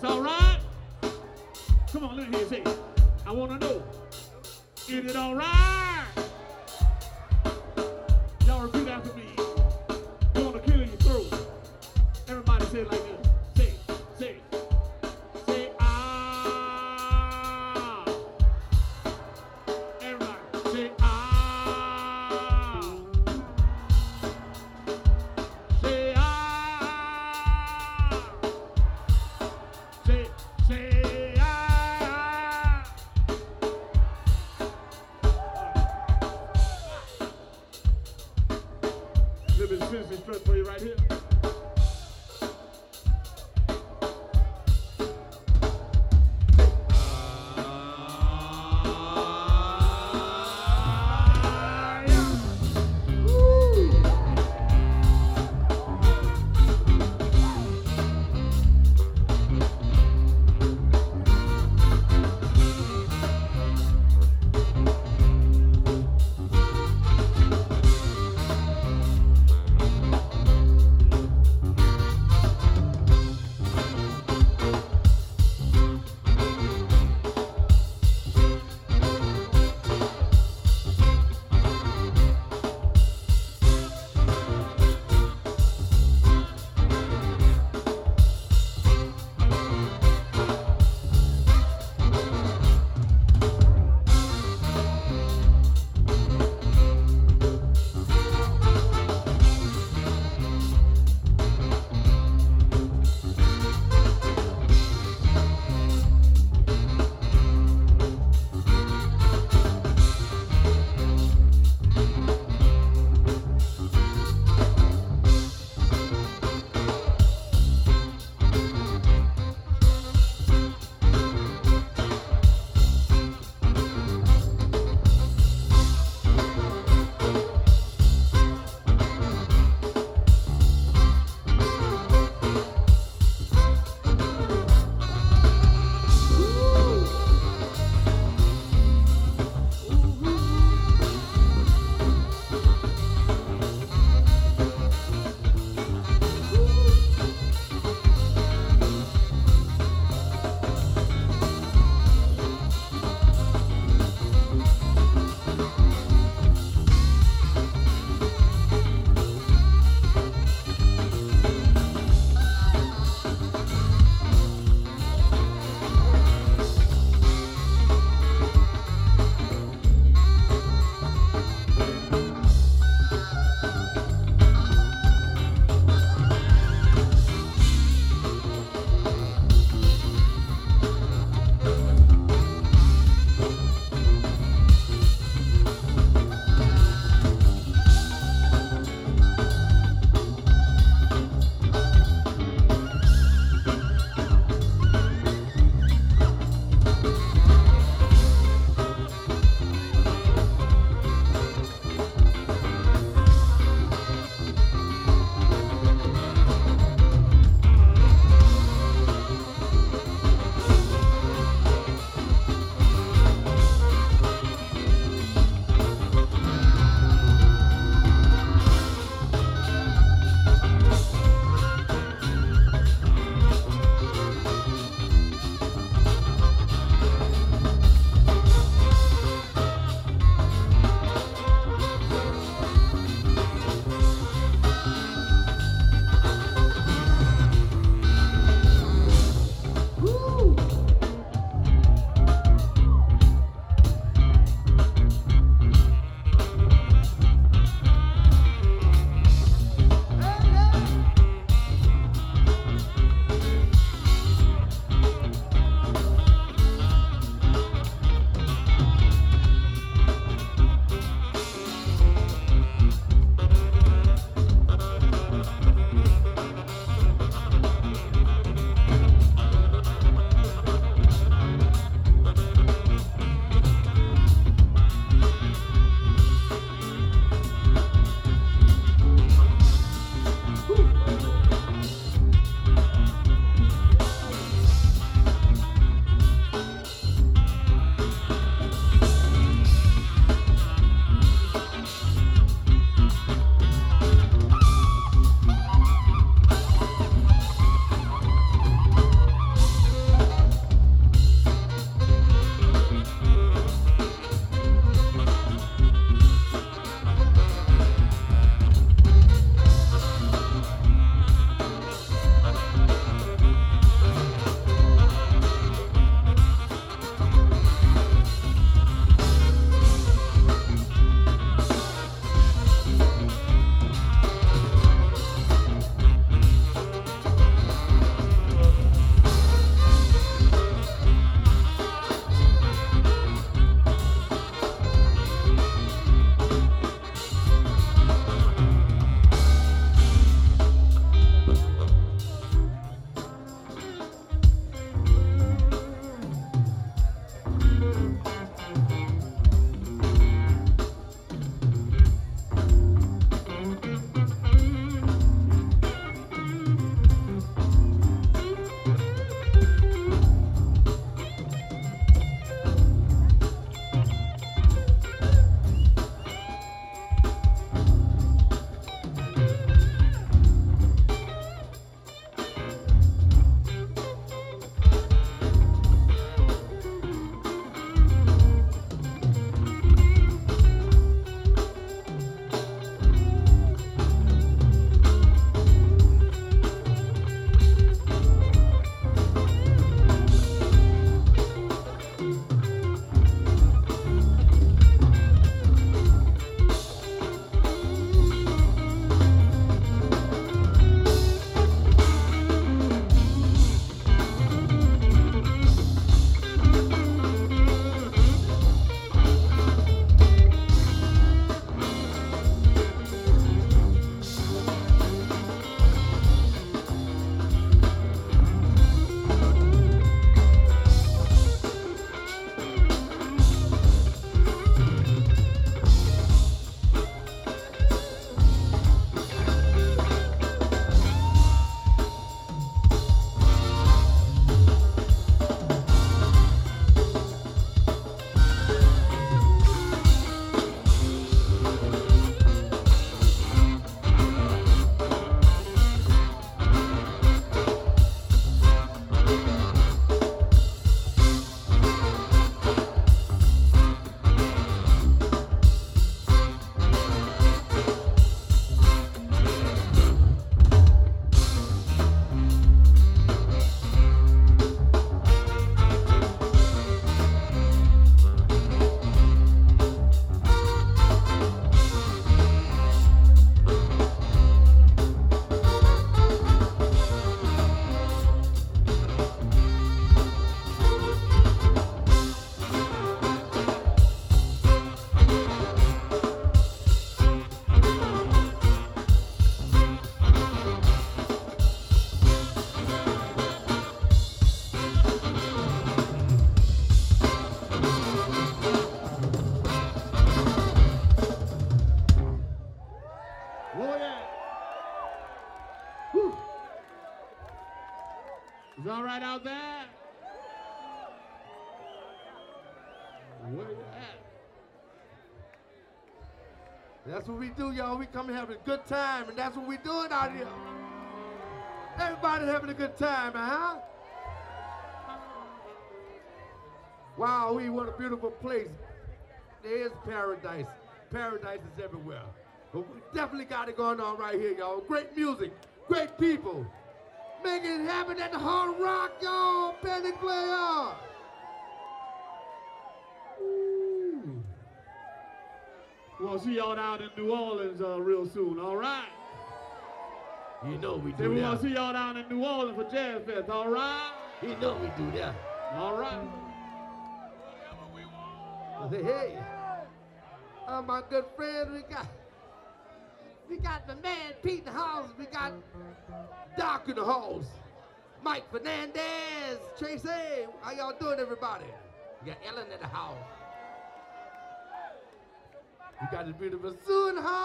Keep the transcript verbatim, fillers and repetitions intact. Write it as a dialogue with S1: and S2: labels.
S1: all right? Come on, let me hear you say it. I want to know. Is it all right? Y'all repeat after me. You want to kill in your throat. Everybody say it like this. Say it, say it. Say ah. Everybody say ah. Say ah. Say, say ah. Little bit of citizen strut for you right here. It's all right out there? Where you at?
S2: That's what we do, y'all. We come and having a good time, and that's what we doing out here. Everybody having a good time, huh? Wow, we what a beautiful place. There is paradise. Paradise is everywhere. But we definitely got it going on right here, y'all. Great music, great people. Making it happen at the Hard Rock, y'all. Benny Player. Ooh.
S1: We'll see y'all down in New Orleans uh, real soon, all right?
S2: You know we do
S1: Say we
S2: that.
S1: want to see y'all down in New Orleans for Jazz Fest, all right?
S2: You know we do that.
S1: All right.
S2: I say, hey, uh, my good friend, we got, we got the man Pete in the house. We got Doc in the house. Mike Fernandez, Tracy, how y'all doing, everybody? We got Ellen in the house. We got the beautiful Sue in the house.